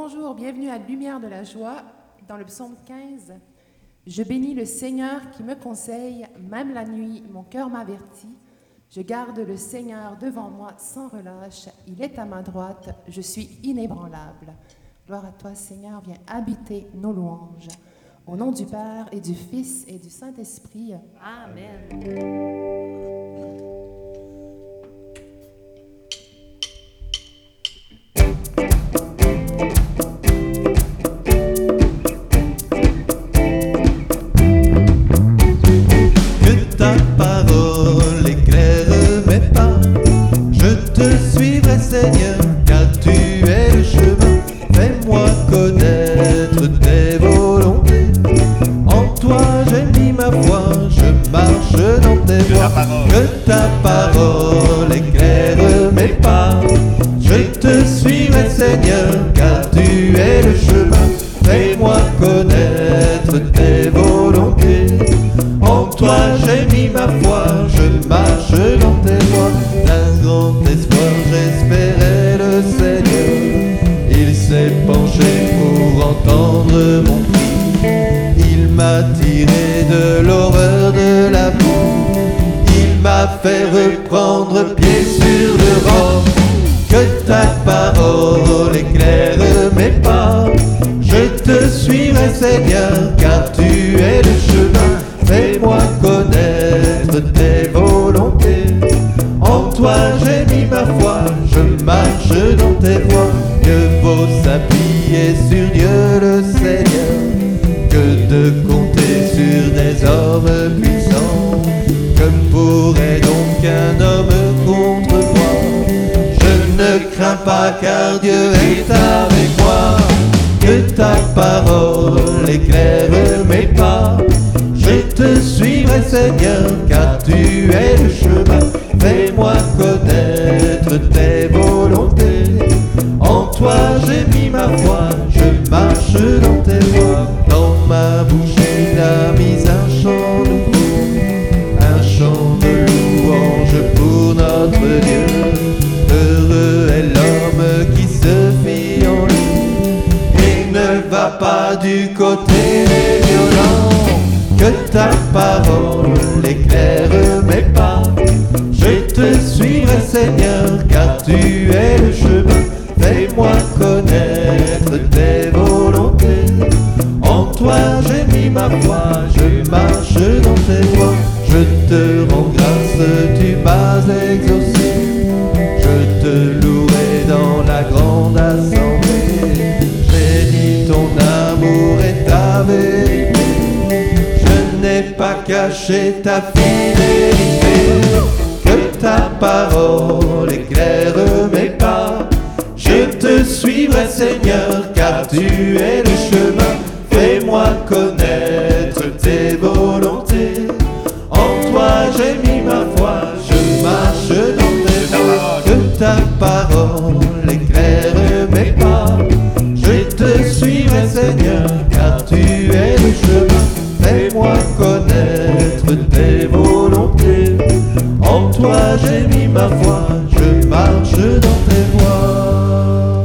Bonjour, bienvenue à Lumière de la joie, dans le psaume 15. Je bénis le Seigneur qui me conseille, même la nuit, mon cœur m'avertit. Je garde le Seigneur devant moi sans relâche, il est à ma droite, je suis inébranlable. Gloire à toi, Seigneur, viens habiter nos louanges. Au nom du Père et du Fils et du Saint-Esprit. Amen. Seigneur, car tu es le chemin, fais-moi connaître tes volontés. En toi j'ai mis ma foi, je marche dans tes voies. Que ta parole éclaire mes pas. Je te suivrai Seigneur, car tu es le chemin, fais-moi connaître tes volontés. En toi j'ai mis ma foi, je marche dans tes voies. D'un grand espoir j'espérais le Seigneur, il s'est penché pour entendre mon cri. Il m'a tiré de l'horreur de la boue, il m'a fait reprendre pied sur le rang. Que ta parole éclaire mes pas. Je te suivrai Seigneur, car tu es le chemin, fais-moi connaître tes volontés. En toi j'ai mis ma foi, je marche dans tes voies. Mieux vaut s'appuyer sur Dieu le Seigneur que de compter sur des hommes puissants. Que pourrait donc un homme contre moi? Je ne crains pas car Dieu est avec moi. Que ta parole éclaire mes pas. Je te suivrai Seigneur, car tu es le chemin, fais-moi connaître tes volontés. En toi j'ai mis ma foi, je marche dans tes voies. Dans ma bouche il a mis un chant nouveau, un chant de louange pour notre Dieu. Heureux est l'homme qui se fie en lui et ne va pas du côté des violents. Que ta parole éclaire mes pas. Je te suivrai Seigneur, car tu es le chemin, fais-moi connaître tes volontés. En toi j'ai mis ma foi, je marche dans tes voies. Je te rends grâce, tu m'as exaucé. Je te louerai dans la grande assemblée. J'ai dit ton amour et ta vérité, je n'ai pas caché ta fidélité. Que ta parole éclaire mes pas. Je te suivrai Seigneur, car tu es le chemin, fais-moi connaître tes volontés. En toi j'ai mis ma foi, je marche dans tes voies. Que ta parole éclaire mes pas. Je te suivrai Seigneur, car tu es le chemin, fais-moi connaître tes volontés. En toi j'ai mis ma foi, je marche dans tes voies.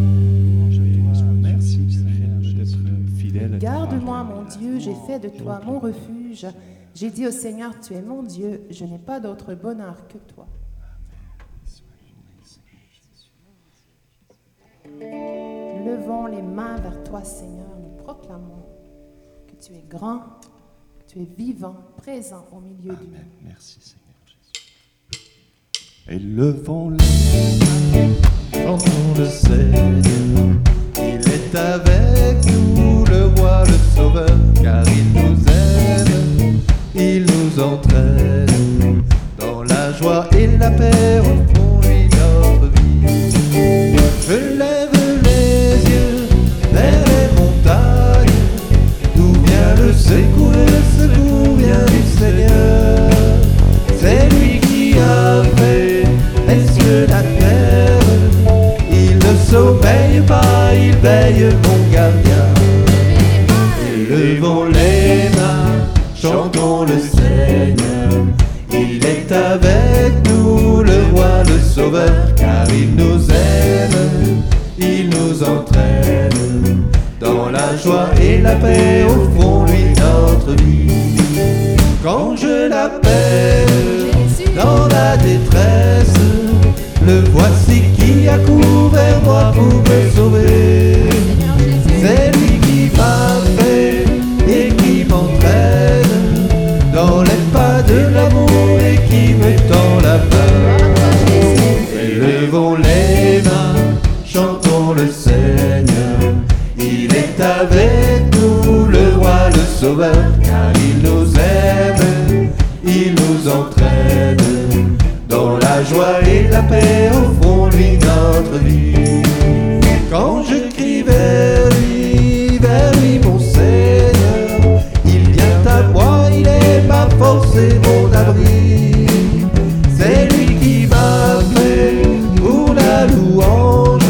Merci d'être fidèle. Garde-moi, mon Dieu, j'ai fait de toi mon refuge. J'ai dit au Seigneur, tu es mon Dieu, je n'ai pas d'autre bonheur que toi. Levons les mains vers toi, Seigneur, nous proclamons que tu es grand, que tu es vivant, présent au milieu de nous. Merci Seigneur Jésus. Et levons les mains, Chantons le Seigneur, il est avec nous, le roi, le sauveur, car il nous aime, il nous entraîne dans la joie et la paix, offrons-lui notre vie. Je lève les yeux vers les montagnes, d'où vient le secours vient du Seigneur. C'est lui qui a fait les cieux, la terre, il ne sommeille pas, il veille mon gardien. Élevons les mains, chantons le Seigneur, il est avec nous, le roi, le sauveur, car il nous aime, il nous entraîne la paix, offrons-lui notre vie. Quand je l'appelle dans la détresse, le voici qui accourt vers moi pour me sauver. C'est lui qui m'a fait et qui m'entraîne dans les pas de l'amour et qui me tend la main. Élevons les mains, chantons le Seigneur. Il est avec nous, le roi, le sauveur, car il nous aime, il nous entraîne. Dans la joie et la paix, offrons-lui notre vie. Quand je crie vers lui mon Seigneur, il vient à moi, il est ma force et mon abri. C'est lui qui m'a fait pour la louange,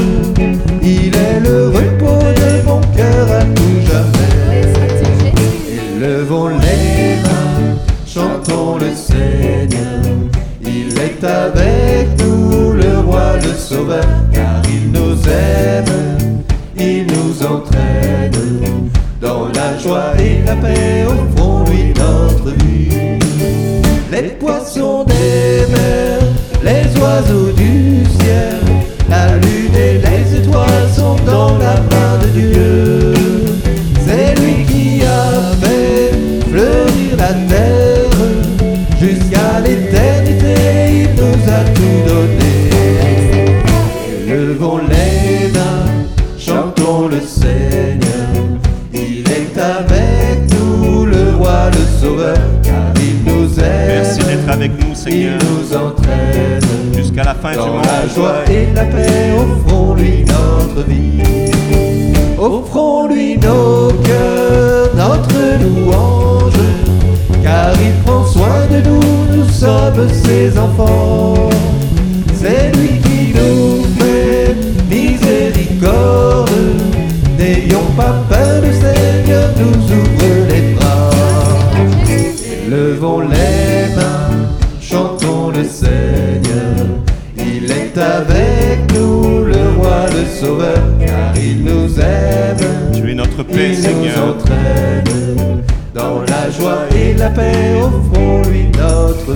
il est le repos de mon cœur à tout jamais. Élevons les mains, chantons le Seigneur. Il est avec nous, le roi, le sauveur, car il nous aime, il nous entraîne. Dans la joie et la paix, offrons-lui notre vie. Les poissons des mers, les oiseaux du ciel, la lune et les étoiles sont dans la main de Dieu. C'est lui qui a fait fleurir la terre, jusqu'à l'éternité, il nous a tout donné. Levons les mains, chantons le Seigneur. Il est avec nous, le roi, le sauveur, car il nous aime. Merci d'être avec nous, Seigneur. Il nous entraîne jusqu'à la fin du dans monde. la joie et la paix, offrons-lui notre vie. Offrons-lui nos cœurs, notre louange, car il prend soin de nous, nous sommes ses enfants. C'est lui qui nous fait miséricorde, n'ayons pas peur, le Seigneur nous ouvre les bras. Levons les mains, chantons le Seigneur. Il est avec nous, le roi, le sauveur, car il nous aime. Tu es notre paix, Il Seigneur. nous entraîne. Dans la joie et la paix, offrons-lui notre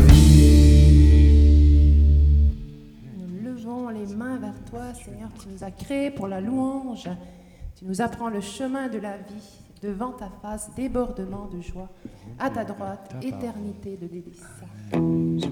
vie. Nous levons les mains vers toi, Seigneur. Tu nous as créés pour la louange. Tu nous apprends le chemin de la vie. Devant ta face, débordement de joie. À ta droite, éternité de délices.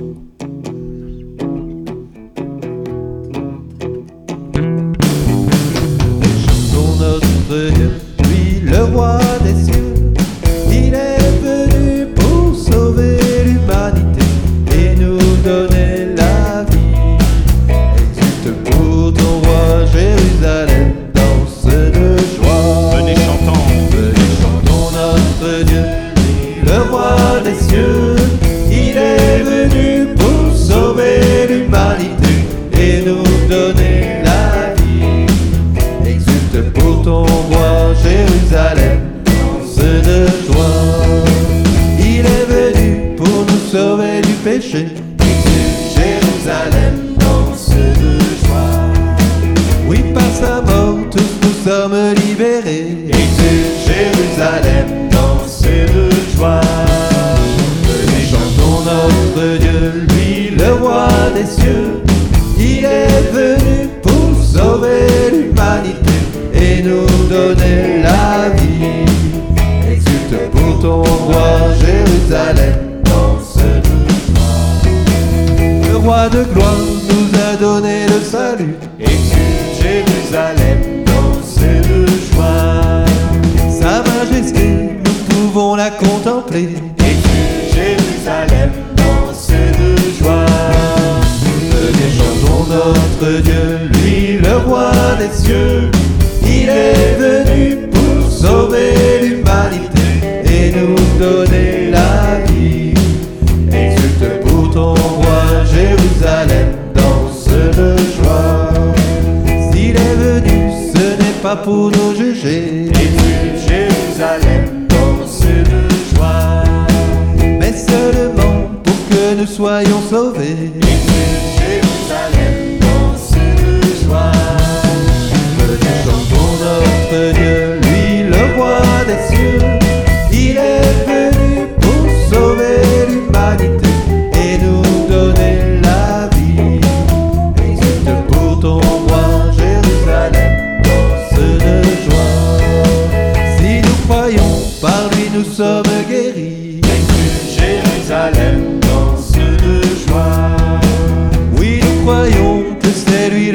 Chantons notre Dieu, lui le roi des cieux. Il est venu pour sauver l'humanité et nous donner la vie. Exulte pour ton roi, Jérusalem, danse de joie. Venez chantons. Venez chantons notre Dieu, lui le roi des cieux. Il est venu pour sauver l'humanité et nous donner la vie. Exulte pour ton roi, Jérusalem, danse de joie. Il est venu pour nous sauver du péché. Exulte Jérusalem, danse de joie. Oui, par sa mort, tous nous sommes libérés. Exulte Jérusalem, danse de joie. Venez chantons notre Dieu, lui le roi des cieux. Il est venu pour sauver l'humanité et nous donner la vie. Exulte pour ton roi, Jérusalem, danse de joie. Le roi de gloire nous a donné le salut. Exulte Jérusalem, danse de joie. Sa majesté, nous pouvons la contempler. Exulte Jérusalem, danse de joie. Venez chantons notre Dieu, lui le roi des cieux. Il est venu pour sauver l'humanité et nous donner la vie. Exulte pour ton roi, Jérusalem, danse de joie. S'il est venu, ce n'est pas pour nous juger. Exulte Jérusalem, danse de joie. Mais seulement pour que nous soyons sauvés. Exulte Jérusalem, danse de joie. Venez chantons notre Dieu, lui le roi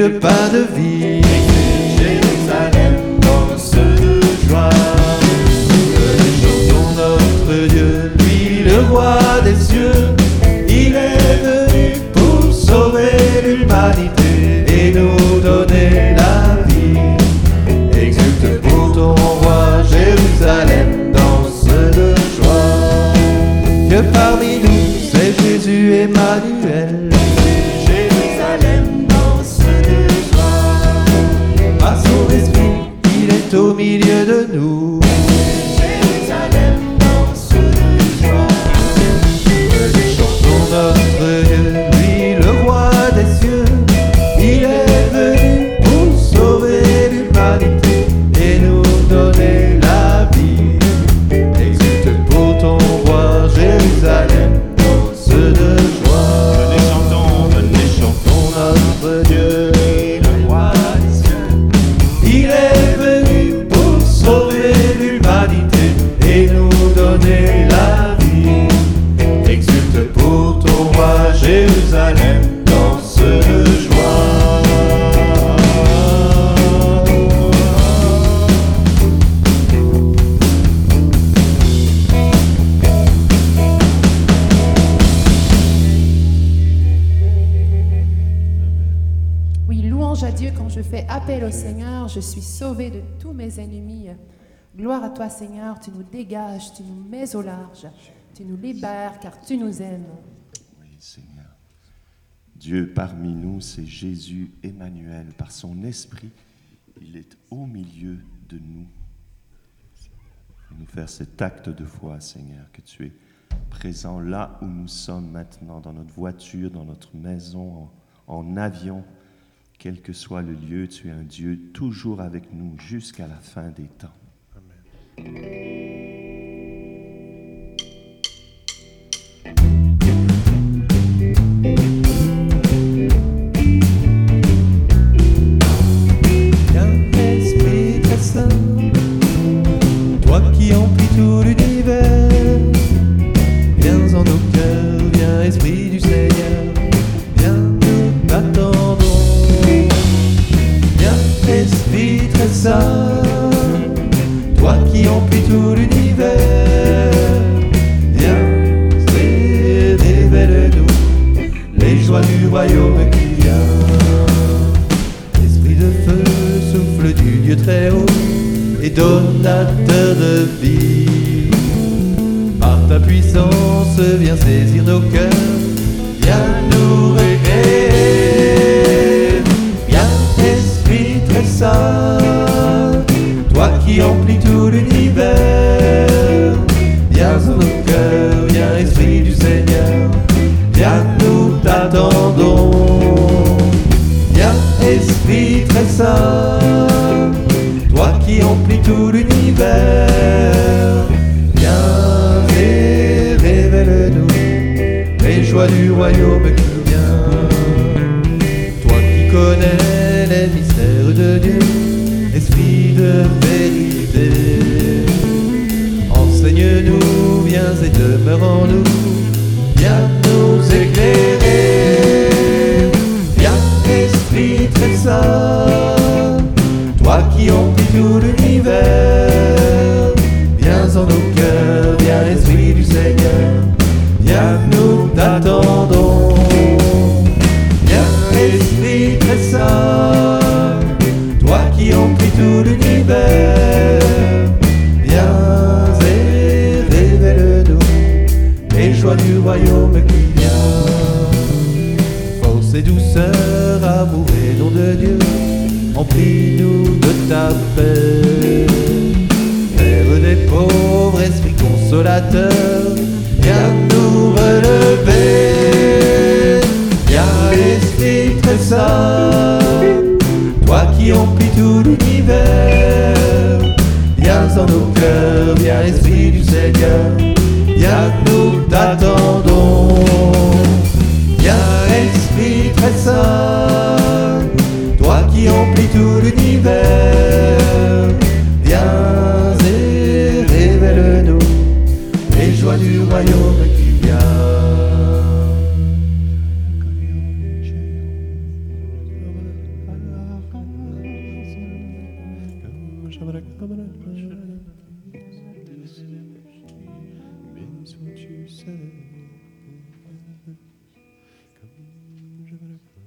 le pain de vie. Jérusalem, danse de joie. Chantons notre Dieu, lui le roi des cieux. Il est venu pour sauver l'humanité et nous donner la vie. Exulte pour ton roi, Jérusalem, danse de joie. Que parmi nous, c'est Jésus Emmanuel. Jérusalem, danse de joie. Par son esprit, il est au milieu de nous. Jérusalem, danse de joie. Chantons notre Dieu, lui le roi des cieux. Il est venu pour sauver l'humanité et nous donner la vie. Exulte pour ton roi, Jérusalem, danse de joie. Venez chantons Notre Dieu, le roi des cieux. il est venu pour sauver l'humanité et nous donner la vie. Exulte pour ton roi, Jérusalem, danse de joie. Oui, louange à Dieu quand je fais appel au Seigneur, je suis sauvé de tous mes ennemis. Gloire à toi, Seigneur, tu nous dégages, tu nous mets au large, tu nous libères car tu nous aimes. Oui, Seigneur. Dieu parmi nous, c'est Jésus Emmanuel. Par son esprit, il est au milieu de nous. Fais-nous faire cet acte de foi, Seigneur, que tu es présent là où nous sommes maintenant, dans notre voiture, dans notre maison, en avion. Quel que soit le lieu, tu es un Dieu toujours avec nous jusqu'à la fin des temps. Viens, Esprit très saint, toi qui emplis tout l'univers. Viens en nos cœurs, viens, Esprit du Seigneur. Viens, nous t'attendons. Viens, Esprit très saint, toi qui emplis tout l'univers. Viens et révèle-nous les joies du royaume qui vient. Esprit de feu, souffle du Dieu très haut et donateur de vie. Par ta puissance, viens saisir nos cœurs, viens nous réveiller. Viens, Esprit très saint, toi qui emplis tout l'univers. Viens en nos cœurs, viens, Esprit du Seigneur, viens nous t'attendons. Viens, Esprit très saint, toi qui emplis tout l'univers. Viens et révèle-nous les joies du royaume qui vient. Toi qui connais les mystères de Dieu, Esprit de vérité, enseigne-nous, viens et demeure en nous, viens nous éclairer. Viens, Esprit très saint, toi qui emplis tout l'univers. Viens en nos cœurs, viens, Esprit du Seigneur, viens nous t'attendons. Viens, Esprit très saint, toi qui emplis tout l'univers. Viens et révèle-nous les joies du royaume qui vient. Force et douceur, amour et nom de Dieu, emplis-nous de ta paix. Père des pauvres, Esprit consolateur, viens nous relever. Viens, Esprit très saint, toi qui emplis tout l'univers. Viens en nos cœurs, viens, Esprit du Seigneur, viens nous t'attendons. Viens, Esprit très saint, toi qui emplis tout l'univers. Viens et révèle-nous les joies du royaume qui vient. Béni sois-tu, Seigneur, comme je veux le croire.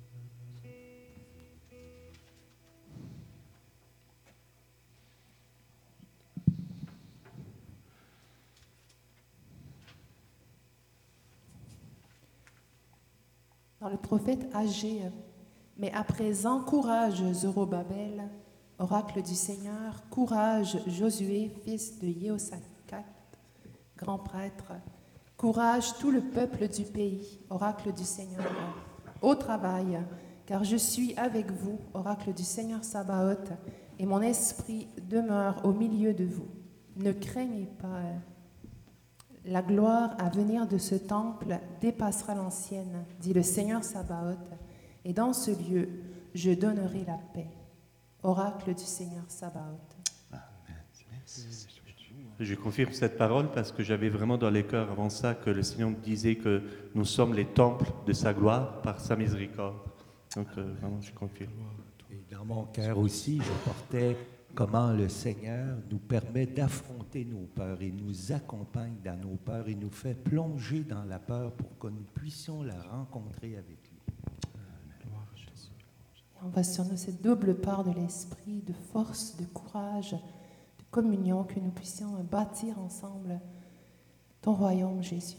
Dans le prophète Agé, mais à présent, courage, Zorobabel, oracle du Seigneur, courage, Josué, fils de Jéhoshaphat, grand prêtre, courage, tout le peuple du pays, oracle du Seigneur, au travail, car je suis avec vous, oracle du Seigneur Sabaoth, et mon esprit demeure au milieu de vous. Ne craignez pas. La gloire à venir de ce temple dépassera l'ancienne, dit le Seigneur Sabaoth, et dans ce lieu, je donnerai la paix. Oracle du Seigneur Sabaoth. Je confirme cette parole parce que j'avais vraiment dans les cœurs avant ça que le Seigneur disait que nous sommes les temples de sa gloire par sa miséricorde. Donc vraiment, je confirme. Et dans mon cœur aussi, je portais comment le Seigneur nous permet d'affronter nos peurs et nous accompagne dans nos peurs et nous fait plonger dans la peur pour que nous puissions la rencontrer avec lui. On va sur nous cette double part de l'esprit, de force, de courage, de communion, que nous puissions bâtir ensemble ton royaume, Jésus.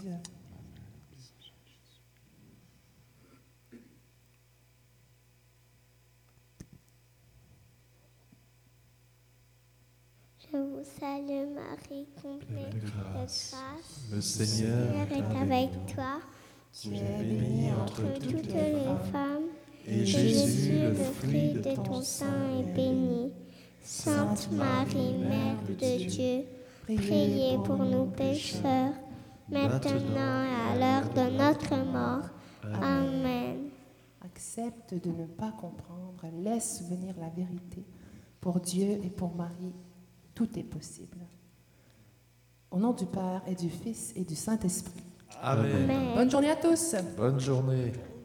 Je vous salue Marie, complète de grâce. Le Seigneur est avec toi. Tu es bénie Entre toutes les femmes, et Jésus, le fruit de ton sein, est béni. Sainte Marie, Mère de Dieu, priez pour nous pécheurs, maintenant et à l'heure de notre mort. Amen. Accepte de ne pas comprendre, laisse venir la vérité. Pour Dieu et pour Marie, tout est possible. Au nom du Père et du Fils et du Saint-Esprit. Amen. Amen. Bonne journée à tous. Bonne journée.